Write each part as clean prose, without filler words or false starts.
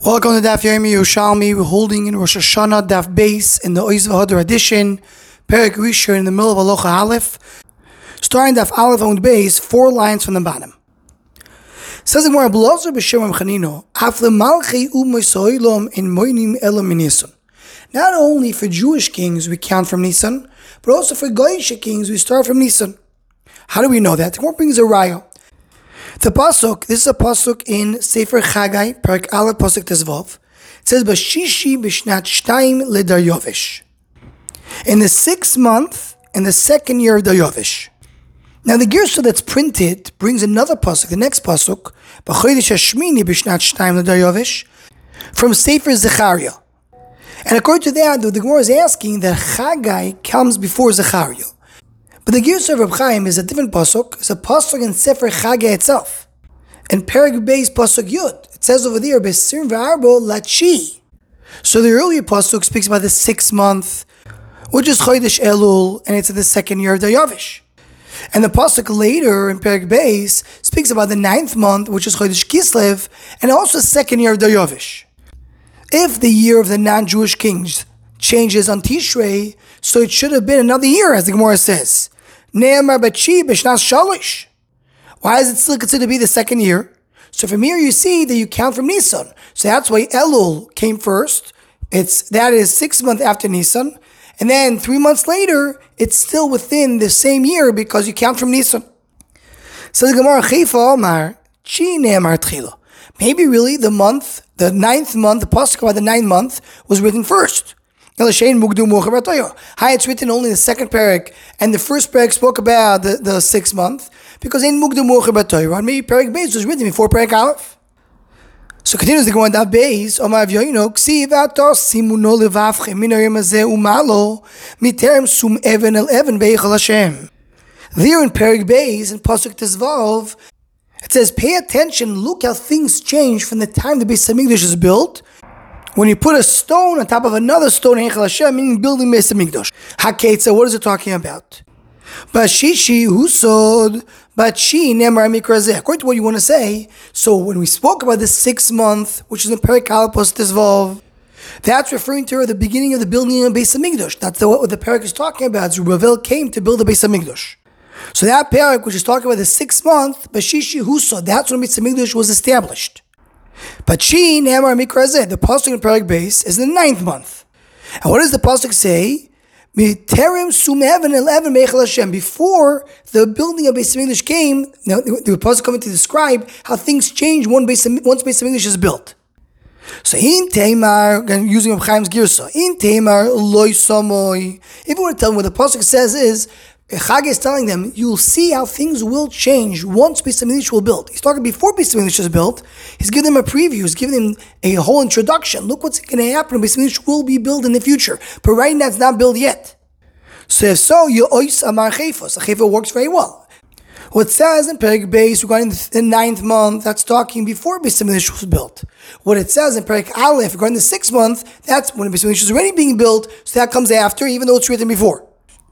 Welcome to Daf Yomi Yerushalmi. We're holding in Rosh Hashanah Daf Beis in the Oiz V'Hadar edition, Perek Rishon in the middle of Halacha Aleph, starting Daf Aleph on Beis, 4 lines from the bottom. Says the Gemara, B'Lazar b'Shem Chanino, Af lemalchei u'mosoilom in moinim elam minisun. Not only for Jewish kings we count from Nisan, but also for Goyish kings we start from Nisan. How do we know that? The Gemara brings a raya. The pasuk, this is a pasuk in Sefer Chagai, Perek Aleph, pasuk Tezvav. It says, "Bashishi b'shnat shtayim leDaryovesh." In the 6th month, in the 2nd year of Daryovesh. Now the Girsa that's printed brings another pasuk, the next pasuk, "B'chodesh hashmini b'shnat shtayim leDaryovesh," from Sefer Zechariah. And according to that, the Gemara is asking that Chagai comes before Zechariah. But the Girsa of Reb Chaim is a different pasuk. It's a pasuk in Sefer Chagai itself. In Perek Beis pasuk Yud, it says over there, "B'Srim v'Arbo Lachi." So the earlier pasuk speaks about the 6th month, which is Chodesh Elul, and it's in the 2nd year of Daryovesh. And the pasuk later in Perek Beis speaks about the 9th month, which is Chodesh Kislev, and also the 2nd year of Daryovesh. If the year of the non-Jewish kings changes on Tishrei, so it should have been another year, as the Gemara says. Ne'emar b'chi b'shnas shalish. Why is it still considered to be the 2nd year? So from here you see that you count from Nisan. So that's why Elul came first. That is 6 months after Nisan. And then 3 months later, it's still within the same year because you count from Nisan. So the Gemara, Chayfa Omar, Chi Ne'emar Tchila. Maybe really the 9th month, the pasuk about the 9th month was written first. Hi, it's written only in the 2nd parak, and the first parak spoke about the 6th month, because in Mugdu Mocher B'Torah, and maybe Perek Beis was written before Perek Aleph. So continues the Gemara Daf Beis, Omar Avyoino, Ksiv atos simuno levavchem min hayom hazeh umalo miterem sum even el even veichel Hashem. There in Perek Beis, in pasuk Tezvav, it says, pay attention, look how things change from the time the Beis Hamikdash is built. When you put a stone on top of another stone, Heichel Hashem, meaning building Beis Hamikdash. Haketza, what is it talking about? Bashishi husod, bachi nemar mikrazeh. According to what you want to say, so when we spoke about the 6th month, which is in Perek Aleph Tezvav, that's referring to the beginning of the building of Beis Hamikdash. That's what the Perek is talking about. Zerubbabel came to build the Beis Hamikdash. So that Perek, which is talking about the 6th month, Bashishi husod, that's when Beis Hamikdash was established. But she, Ne'emar Mikrazeh, the pasuk in Perek Beis is the 9th month. And what does the pasuk say? Miterem sumeven eleven meichel Hashem. Before the building of Beis Hamikdash came, the pasuk coming to describe how things change once Beis Hamikdash is built. So in Teimar, using Reb Chaim's Girsa, in Teimar loy samoy. If you want to tell them what the pasuk says is, Chag is telling them, you'll see how things will change once Beis Hamikdash will build. He's talking before Beis Hamikdash is built. He's giving them a preview. He's giving them a whole introduction. Look what's going to happen. Beis Hamikdash will be built in the future. But right now it's not built yet. So if so, Yo'ois Amar Chayfos. The Chayfa works very well. What it says in Perek Beis regarding the 9th month, that's talking before Beis Hamikdash was built. What it says in Perek Aleph regarding the 6th month, that's when Beis Hamikdash is already being built. So that comes after, even though it's written before.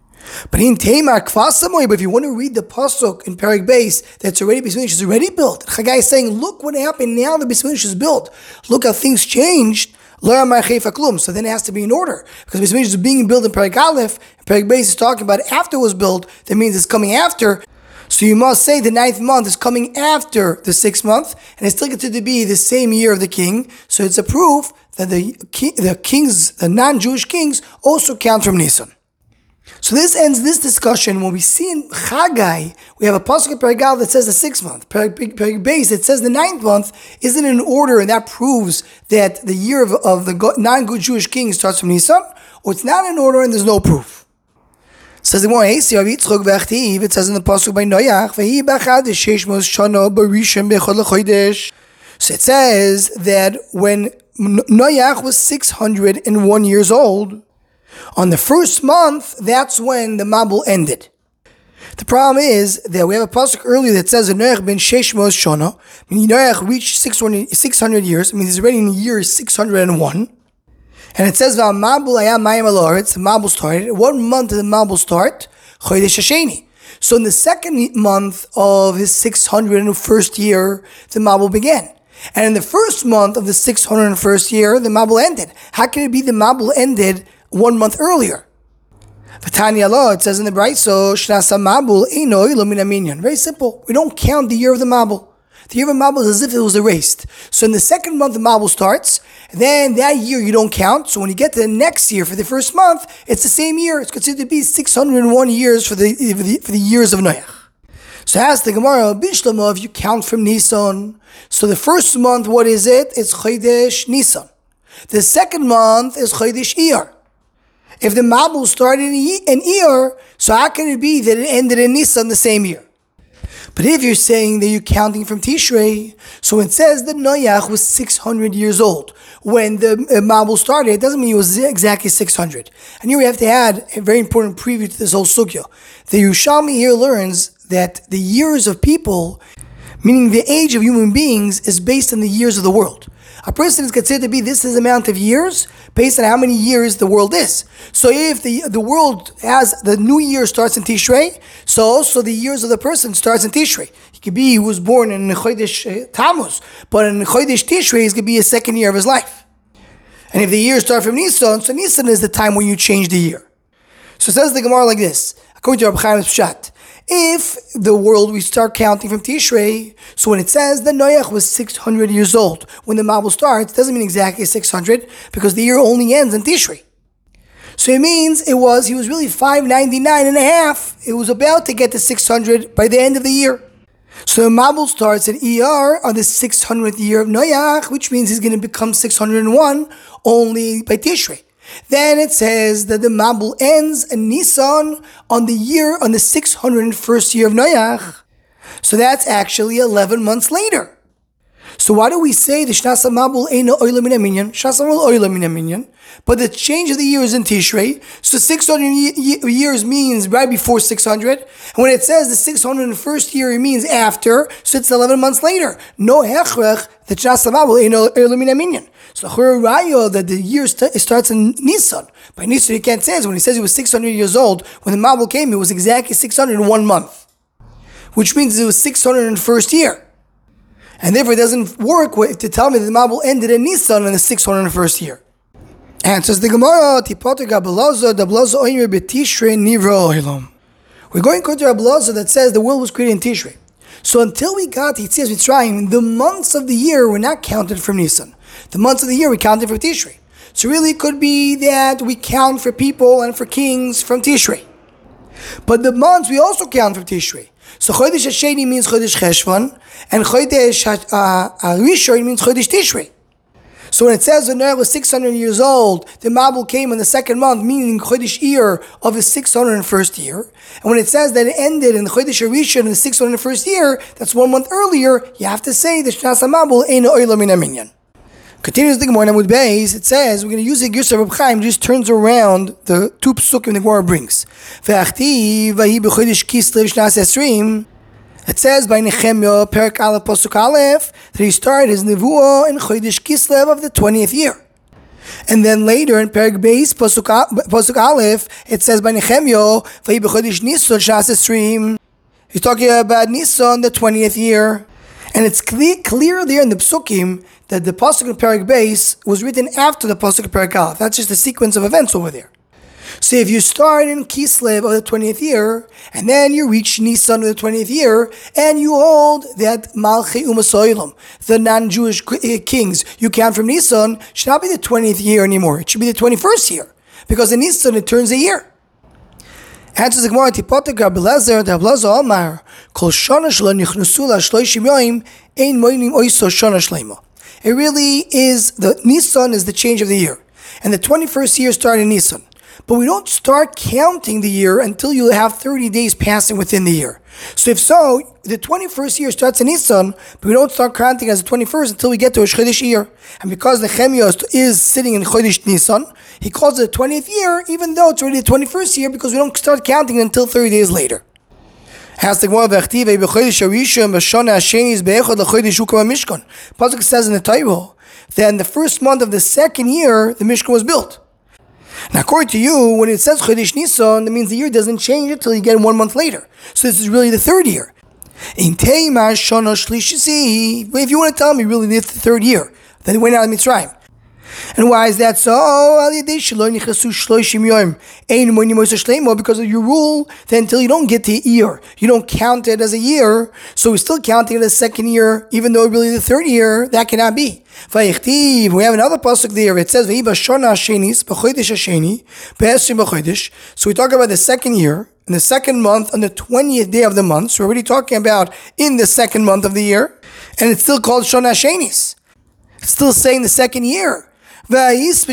But in Teimar Kvasamoy, but if you want to read the pasuk in Perek Beis that's already Beis Hamikdash is already built, Chagai is saying, look what happened now that Beis Hamikdash is built. Look how things changed. So then it has to be in order, because Beis Hamikdash is being built in Perek Aleph, and Perek Beis is talking about after it was built. That means it's coming after. So you must say the 9th month is coming after the 6th month, and it's still considered to be the same year of the king. So it's a proof that the non-Jewish kings, also count from Nisan. So this ends this discussion. When we see in Chagai, we have a pasuk in Perek Aleph that says the 6th month. Perek Beis that says the 9th month isn't in order, and that proves that the year of the non-good Jewish king starts from Nisan, or it's not in order and there's no proof. It says the Gemara, it says in the pasuk by Noach, so it says that when Noach was 601 years old, on the 1st month, that's when the Mabul ended. The problem is that we have a pasuk earlier that says Noach ben Sheshmos Shana. Noach reached 600 years. I mean, he's already in the year 601. And it says Mabul ayam mayim alaretz. The Mabul started. What month did the Mabul start? Chodesh Hasheni. So in the 2nd month of his 601st year, the Mabul began. And in the first month of the 601st year, the Mabul ended. How can it be the Mabul ended 1 month earlier? V'tani Allah, it says in the Brayso, Shnasa Mabul Eino Ilo Min Haminyan. Very simple. We don't count the year of the Mabul. The year of the Mabul is as if it was erased. So in the second month, the Mabul starts. Then that year you don't count. So when you get to the next year for the first month, it's the same year. It's considered to be 601 years for the years of Noach. So ask the Gemara, Bishlama, if you count from Nisan. So the first month, what is it? It's Chodesh Nisan. The second month is Chodesh Iyar. If the Mabul started in Iyar, so how can it be that it ended in Nisan the same year? But if you're saying that you're counting from Tishrei, so it says that Noach was 600 years old when the Mabul started. It doesn't mean he was exactly 600. And here we have to add a very important preview to this whole sugya. The Yerushalmi here learns that the years of people, meaning the age of human beings, is based on the years of the world. A person is considered to be this amount of years based on how many years the world is. So if the world has, the new year starts in Tishrei, so also the years of the person starts in Tishrei. He was born in Chodesh Tammuz, but in Chodesh Tishrei is going to be his second year of his life. And if the years start from Nisan, so Nisan is the time when you change the year. So it says the Gemara like this, according to Rabbi Chaim's Pshat. If the world, we start counting from Tishrei, so when it says that Noach was 600 years old, when the Mabul starts, it doesn't mean exactly 600, because the year only ends in Tishrei. So it means he was really 599 and a half. It was about to get to 600 by the end of the year. So the Mabul starts at Iyar on the 600th year of Noach, which means he's going to become 601 only by Tishrei. Then it says that the Mabul ends in Nisan on the 601st year of Noach. So that's actually 11 months later. So why do we say the Shnasa Mabul Eino Oila Min Haminyan? Shnasa Mabul Oila Min Haminyan. But the change of the year is in Tishrei. So 600 years means right before 600. And when it says the 601st year, it means after. So it's 11 months later. No hechrech the Shnasa Mabul Eino Oila Min Haminyan. So Raya that the year starts in Nisan. By Nisan you can't say it. When he says he was 600 years old, when the Mabul came, it was exactly 601 month. Which means it was 601st year. And therefore it doesn't work to tell me that the Mabul ended in Nisan in the 601st year. Answers the Gemara, we're going to Rabbi Elazar that says the world was created in Tishrei. So until we got to Yetzias Mitzrayim, the months of the year were not counted from Nisan. The months of the year we counted from Tishrei. So really it could be that we count for people and for kings from Tishrei. But the months we also count from Tishrei. So Chodesh Hasheni means Chodesh Cheshvan, and Chodesh Rishon means Chodesh Tishrei. So when it says when Noach was 600 years old, the Mabul came in the second month, meaning Chodesh Iyar of his 601st year. And when it says that it ended in the Chodesh Rishon in the 601st year, that's 1 month earlier, you have to say the Shnasa Mabul Eino Oila Min Haminyan. Continues the Gemara with Beis. It says we're going to use the Gersa Reb Chaim. Just turns around the two psukim the Gemara brings. It says by Nehemiah, Perak Aleph Pasuk Aleph, that he started his nevuah in Chodesh Kislev of the 20th year. And then later in Perak Beis Pasuk Aleph, it says by Nehemiah, Vayi b'Chodesh Nisan Shnas Esrim. He's talking about Nisan, the 20th year. And it's clear there in the psukim that the pasuk in Perak Beis was written after the pasuk in Perak Aleph. That's just a sequence of events over there. So if you start in Kislev of the 20th year, and then you reach Nisan of the 20th year, and you hold that Malchei Umasoilam, the non-Jewish kings, you count from Nisan, should not be the 20th year anymore. It should be the 21st year. Because in Nisan it turns a year. Answers the Gemara, Tipotek Rabbi Elazar, the Rabbi Elazar Amar, Kol Shana Shlo Nichnusu La Shloishim Yoim, Ein Moinim Oiso Shana Shleima. It really is, the Nisan is the change of the year. And the 21st year started in Nisan. But we don't start counting the year until you have 30 days passing within the year. So if so, the 21st year starts in Nisan, but we don't start counting as the 21st until we get to a Chodesh year. And because Nehemiah is sitting in Chodesh Nisan, he calls it the 20th year, even though it's already the 21st year, because we don't start counting until 30 days later. Pasuk says in the Torah that in the first month of the second year, the Mishkan was built. Now, according to you, when it says Chodesh Nisan, that means the year doesn't change until you get 1 month later. So this is really the third year. In Teimar Shana Shlishisi, if you want to tell me really it's the third year, then they went out of Mitzrayim. And why is that so? Because of your rule that until you don't get to a year, you don't count it as a year, so we're still counting it as second year, even though really the third year, that cannot be. We have another pasuk there, it says, so we talk about the second year, in the second month, on the 20th day of the month, so we're already talking about in the second month of the year, and it's still called Shana Shenis. It's still saying the second year. You're already 50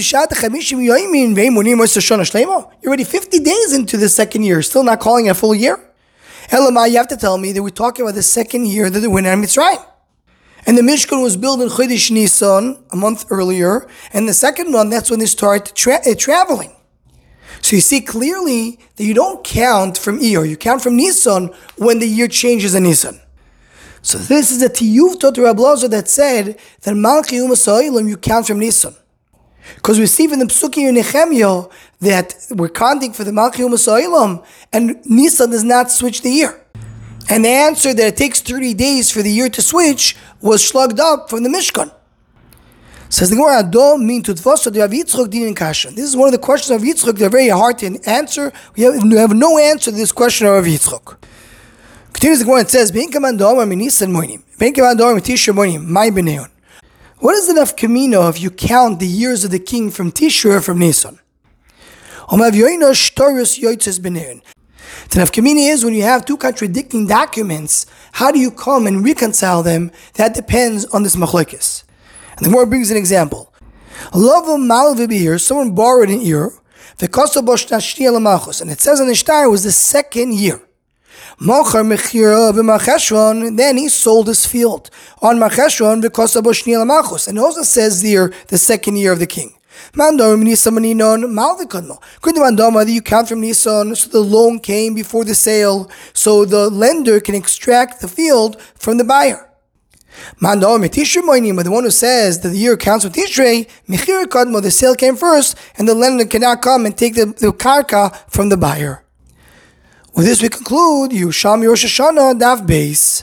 days into the second year, still not calling it a full year. Elamai, you have to tell me that we're talking about the second year that they went out of Mitzrayim. And the Mishkan was built in Chodesh Nisan, a month earlier, and the second month, that's when they start traveling. So you see clearly that you don't count from Iyar, you count from Nisan when the year changes in Nisan. So this is a Tiyuv Tot Rabbi Elazar that said that Malchi Umas Ha'olam you count from Nisan. Because we see from the Psukim in Nehemiah that we're counting for the Malchi Umas Ha'olam and Nisan does not switch the year. And the answer that it takes 30 days for the year to switch was slugged up from the Mishkan. Says the Gemara, this is one of the questions of Yitzchak. They're very hard to answer. We have no answer to this question of Yitzchak. Continues the Gemara and says, what is the nafkamina if you count the years of the king from Tishrei or from Nisan? The nafkamina is when you have two contradicting documents, how do you come and reconcile them? That depends on this machlokes. And the Gemara brings an example. Someone borrowed an ear, and it says on the shtar was the second year. Then he sold his field on Macheshron because of and it also says there the second year of the king. Could you count from Nisan, so the loan came before the sale, so the lender can extract the field from the buyer. But the one who says that the year counts with Tishrei, the sale came first, and the lender cannot come and take the karka from the buyer. With this we conclude Yerushalmi Rosh Hashanah Daf Beis.